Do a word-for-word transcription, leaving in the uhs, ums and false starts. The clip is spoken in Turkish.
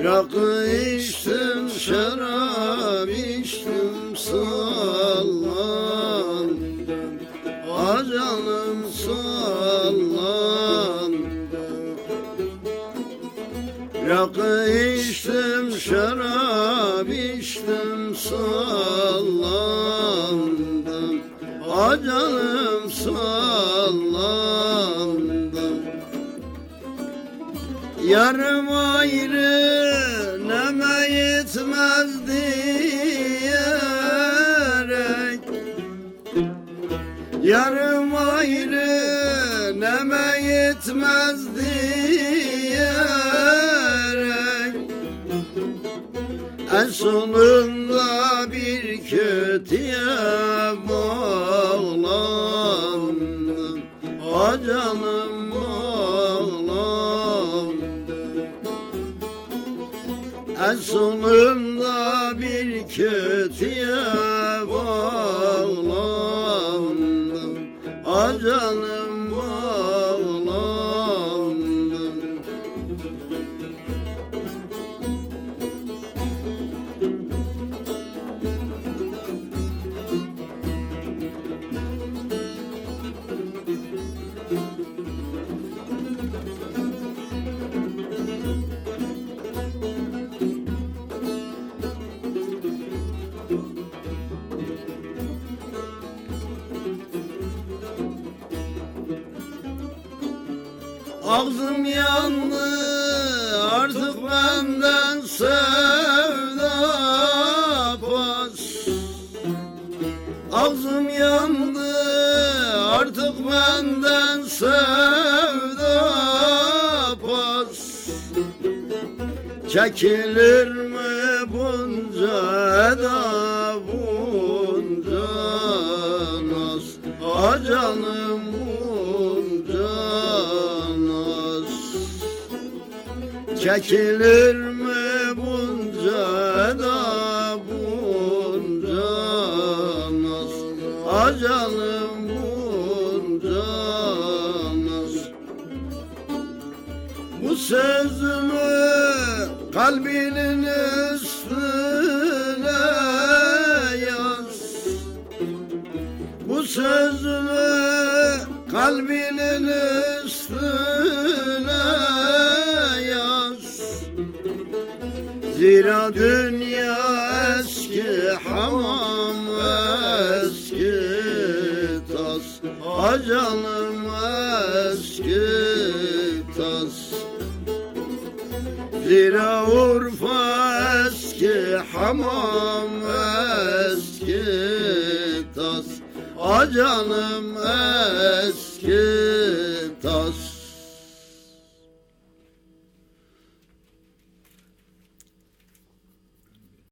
Rakı içtim, şarap içtim, sallandım. Ah canım sallandım. Rakı içtim, şarap içtim, sallandım. Ah canım sallandım. Yarım ayrı neme yetmez diyerek, yarım ayrı neme yetmez diyerek, en sonunda bir kötüye bağlandım. Ah canım bağlandım. En sonunda bir kötüye bağlandım. Ah canım bağlandım. Ağzım yandı artık benden sevda pas. Ağzım yandı artık benden sevda pas. Çekilir mi bunca eda, bunca naz? Ah canım bunca naz. Çekilir mi bunca eda, bunca naz? Ah canım bunca naz. Bu sözümü kalbinin üstüne yaz. Bu sözümü kalbinin üstüne yaz. Zira dünya eski hamam, eski tas. Ah canım eski tas. Zira Urfa eski hamam, eski tas. Ah canım eski